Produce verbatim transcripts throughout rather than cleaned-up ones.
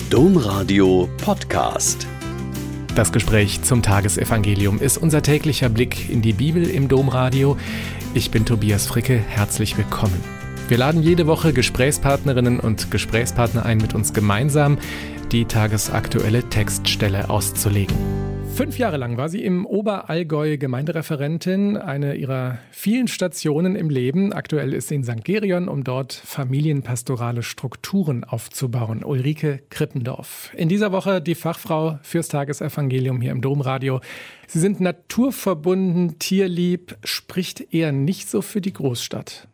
Domradio Podcast. Das Gespräch zum Tagesevangelium ist unser täglicher Blick in die Bibel im Domradio. Ich bin Tobias Fricke, herzlich willkommen. Wir laden jede Woche Gesprächspartnerinnen und Gesprächspartner ein, mit uns gemeinsam die tagesaktuelle Textstelle auszulegen. Fünf Jahre lang war sie im Oberallgäu Gemeindereferentin, eine ihrer vielen Stationen im Leben. Aktuell ist sie in Sankt Gerion, um dort familienpastorale Strukturen aufzubauen. Ulrike Krippendorf. In dieser Woche die Fachfrau fürs Tagesevangelium hier im Domradio. Sie sind naturverbunden, tierlieb, spricht eher nicht so für die Großstadt.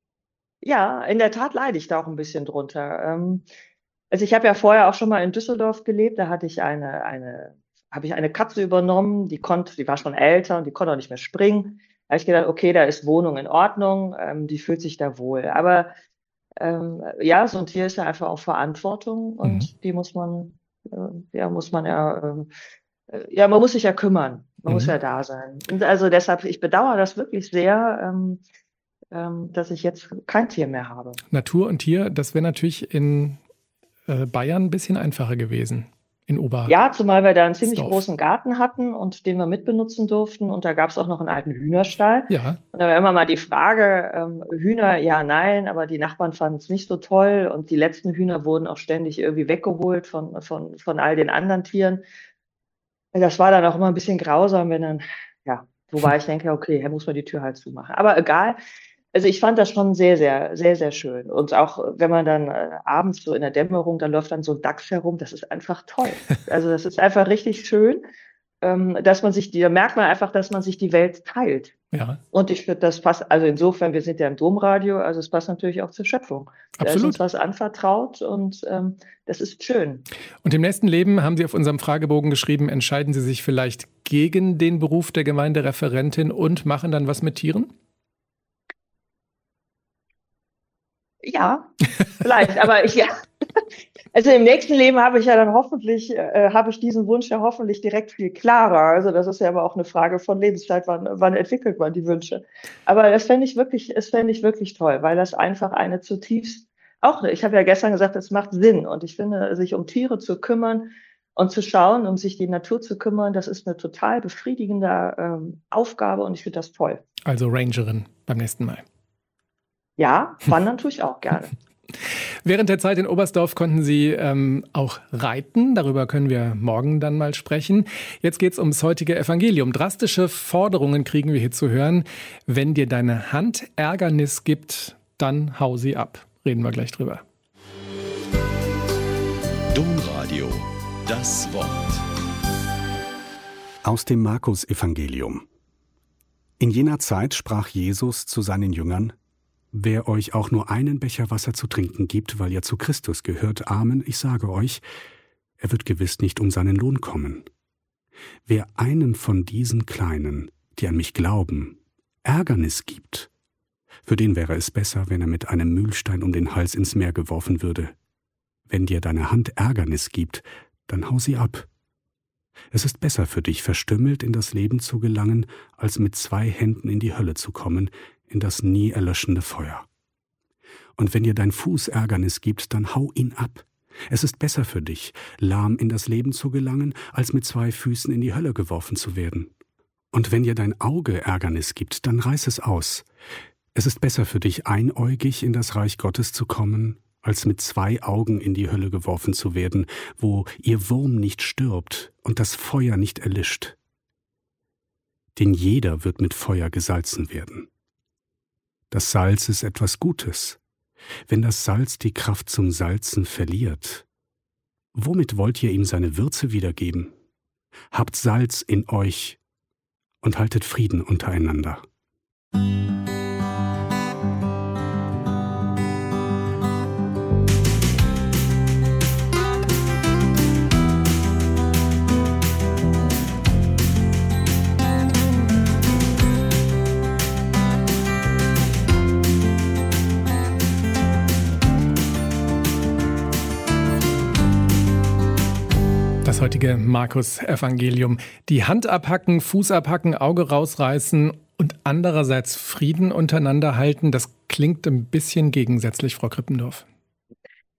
Ja, in der Tat leide ich da auch ein bisschen drunter. Ähm, also ich habe ja vorher auch schon mal in Düsseldorf gelebt. Da hatte ich eine, eine, habe ich eine Katze übernommen, die konnte, die war schon älter und die konnte auch nicht mehr springen. Da habe ich gedacht, okay, da ist Wohnung in Ordnung, ähm, die fühlt sich da wohl. Aber ähm, ja, so ein Tier ist ja einfach auch Verantwortung und mhm. die muss man, äh, ja, muss man ja, äh, ja, man muss sich ja kümmern, man mhm. muss ja da sein. Und also deshalb, ich bedauere das wirklich sehr. Ähm, dass ich jetzt kein Tier mehr habe. Natur und Tier, das wäre natürlich in äh, Bayern ein bisschen einfacher gewesen, in Ober. Ja, zumal wir da einen ziemlich Dorf. großen Garten hatten und den wir mitbenutzen durften und da gab es auch noch einen alten Hühnerstall. Ja. Und da war immer mal die Frage, ähm, Hühner, ja, nein, aber die Nachbarn fanden es nicht so toll und die letzten Hühner wurden auch ständig irgendwie weggeholt von, von, von all den anderen Tieren. Das war dann auch immer ein bisschen grausam, wenn dann, ja, wobei ich denke, okay, da muss man die Tür halt zumachen. Aber egal. Also ich fand das schon sehr, sehr, sehr, sehr schön. Und auch wenn man dann äh, abends so in der Dämmerung, da läuft dann so ein Dachs herum, das ist einfach toll. Also das ist einfach richtig schön, ähm, dass man sich, die, da merkt man einfach, dass man sich die Welt teilt. Ja. Und ich finde, das passt, also insofern, wir sind ja im Domradio, also es passt natürlich auch zur Schöpfung. Da Absolut. ist uns was anvertraut und ähm, das ist schön. Und im nächsten Leben haben Sie auf unserem Fragebogen geschrieben, entscheiden Sie sich vielleicht gegen den Beruf der Gemeindereferentin und machen dann was mit Tieren? Ja, vielleicht, aber ich, ja. Also im nächsten Leben habe ich ja dann hoffentlich, äh, habe ich diesen Wunsch ja hoffentlich direkt viel klarer. Also das ist ja aber auch eine Frage von Lebenszeit, wann, wann entwickelt man die Wünsche. Aber das fände ich wirklich, das fände ich wirklich toll, weil das einfach eine zutiefst, auch, ich habe ja gestern gesagt, es macht Sinn. Und ich finde, sich um Tiere zu kümmern und zu schauen, um sich die Natur zu kümmern, das ist eine total befriedigende ähm, Aufgabe und ich finde das toll. Also Rangerin beim nächsten Mal. Ja, wandern tue ich auch gerne. Während der Zeit in Oberstdorf konnten Sie ähm, auch reiten. Darüber können wir morgen dann mal sprechen. Jetzt geht es ums heutige Evangelium. Drastische Forderungen kriegen wir hier zu hören. Wenn dir deine Hand Ärgernis gibt, dann hau sie ab. Reden wir gleich drüber. Domradio, das Wort. Aus dem Markus-Evangelium. In jener Zeit sprach Jesus zu seinen Jüngern: Wer euch auch nur einen Becher Wasser zu trinken gibt, weil ihr zu Christus gehört, Amen, ich sage euch, er wird gewiss nicht um seinen Lohn kommen. Wer einem von diesen Kleinen, die an mich glauben, Ärgernis gibt, für den wäre es besser, wenn er mit einem Mühlstein um den Hals ins Meer geworfen würde. Wenn dir deine Hand Ärgernis gibt, dann hau sie ab. Es ist besser für dich, verstümmelt in das Leben zu gelangen, als mit zwei Händen in die Hölle zu kommen, in das nie erlöschende Feuer. Und wenn dir dein Fuß Ärgernis gibt, dann hau ihn ab. Es ist besser für dich, lahm in das Leben zu gelangen, als mit zwei Füßen in die Hölle geworfen zu werden. Und wenn dir dein Auge Ärgernis gibt, dann reiß es aus. Es ist besser für dich, einäugig in das Reich Gottes zu kommen, als mit zwei Augen in die Hölle geworfen zu werden, wo ihr Wurm nicht stirbt und das Feuer nicht erlischt. Denn jeder wird mit Feuer gesalzen werden. Das Salz ist etwas Gutes. Wenn das Salz die Kraft zum Salzen verliert, womit wollt ihr ihm seine Würze wiedergeben? Habt Salz in euch und haltet Frieden untereinander. Das heutige Markus-Evangelium. Die Hand abhacken, Fuß abhacken, Auge rausreißen und andererseits Frieden untereinander halten, das klingt ein bisschen gegensätzlich, Frau Krippendorf.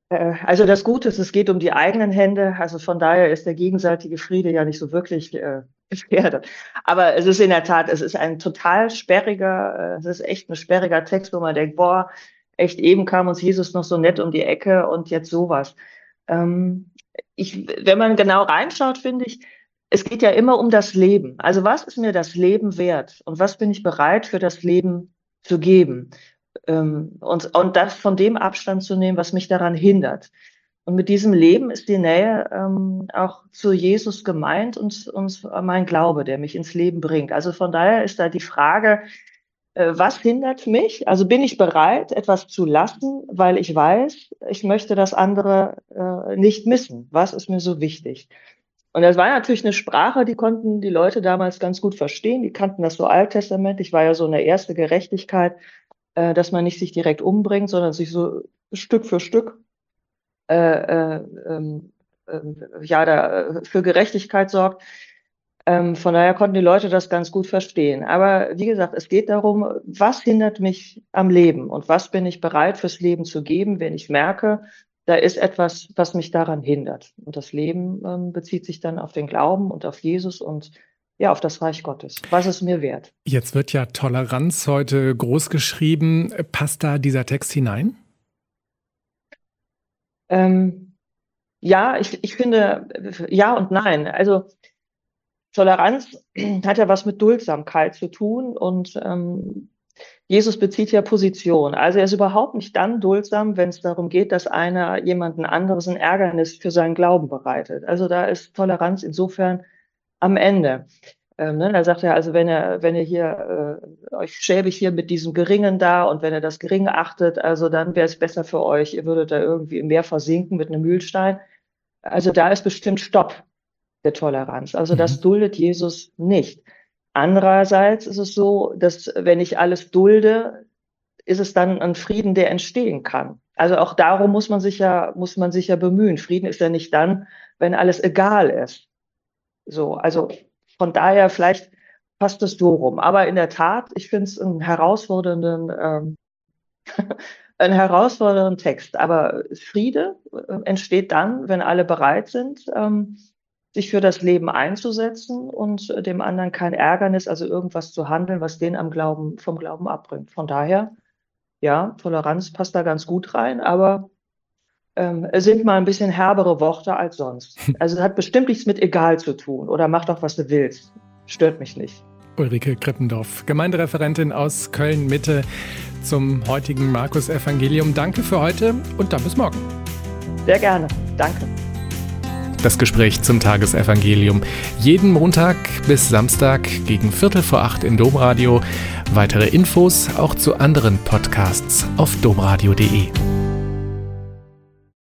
Also das Gute ist, es geht um die eigenen Hände. Also von daher ist der gegenseitige Friede ja nicht so wirklich äh, gefährdet. Aber es ist in der Tat, es ist ein total sperriger, äh, es ist echt ein sperriger Text, wo man denkt, boah, echt eben kam uns Jesus noch so nett um die Ecke und jetzt sowas. Ähm, ich, wenn man genau reinschaut, finde ich, es geht ja immer um das Leben. Also was ist mir das Leben wert und was bin ich bereit für das Leben zu geben? Ähm, und, und das von dem Abstand zu nehmen, was mich daran hindert. Und mit diesem Leben ist die Nähe ähm, auch zu Jesus gemeint und, und mein Glaube, der mich ins Leben bringt. Also von daher ist da die Frage, äh, was hindert mich? Also bin ich bereit, etwas zu lassen, weil ich weiß, ich möchte das andere äh, nicht missen. Was ist mir so wichtig? Und das war natürlich eine Sprache, die konnten die Leute damals ganz gut verstehen. Die kannten das so alttestamentlich, war ja so eine erste Gerechtigkeit, dass man nicht sich direkt umbringt, sondern sich so Stück für Stück äh, äh, äh, ja, da für Gerechtigkeit sorgt. Ähm, von daher konnten die Leute das ganz gut verstehen. Aber wie gesagt, es geht darum, was hindert mich am Leben und was bin ich bereit fürs Leben zu geben, wenn ich merke, da ist etwas, was mich daran hindert. Und das Leben ähm, bezieht sich dann auf den Glauben und auf Jesus und ja, auf das Reich Gottes. Was ist mir wert? Jetzt wird ja Toleranz heute groß geschrieben. Passt da dieser Text hinein? Ähm, ja, ich, ich finde, ja und nein. Also Toleranz hat ja was mit Duldsamkeit zu tun und ähm, Jesus bezieht ja Position. Also er ist überhaupt nicht dann duldsam, wenn es darum geht, dass einer jemanden anderes ein Ärgernis für seinen Glauben bereitet. Also da ist Toleranz insofern am Ende. Ähm, ne, da sagt er, also wenn er, wenn ihr hier, äh, euch schäbig hier mit diesem Geringen da und wenn ihr das Geringe achtet, also dann wäre es besser für euch, ihr würdet da irgendwie im Meer versinken mit einem Mühlstein. Also da ist bestimmt Stopp der Toleranz. Also mhm. das duldet Jesus nicht. Andererseits ist es so, dass wenn ich alles dulde, ist es dann ein Frieden, der entstehen kann. Also auch darum muss man sich ja, muss man sich ja bemühen. Frieden ist ja nicht dann, wenn alles egal ist. So, also von daher vielleicht passt es so rum. Aber in der Tat, ich finde es einen herausfordernden, ähm, einen herausfordernden Text. Aber Friede äh, entsteht dann, wenn alle bereit sind, ähm, sich für das Leben einzusetzen und äh, dem anderen kein Ärgernis, also irgendwas zu handeln, was den am Glauben, vom Glauben abbringt. Von daher, ja, Toleranz passt da ganz gut rein, aber Ähm, es sind mal ein bisschen herbere Worte als sonst. Also es hat bestimmt nichts mit egal zu tun oder mach doch, was du willst. Stört mich nicht. Ulrike Krippendorf, Gemeindereferentin aus Köln-Mitte zum heutigen Markus-Evangelium. Danke für heute und dann bis morgen. Sehr gerne. Danke. Das Gespräch zum Tagesevangelium. Jeden Montag bis Samstag gegen Viertel vor acht im Domradio. Weitere Infos auch zu anderen Podcasts auf domradio punkt de.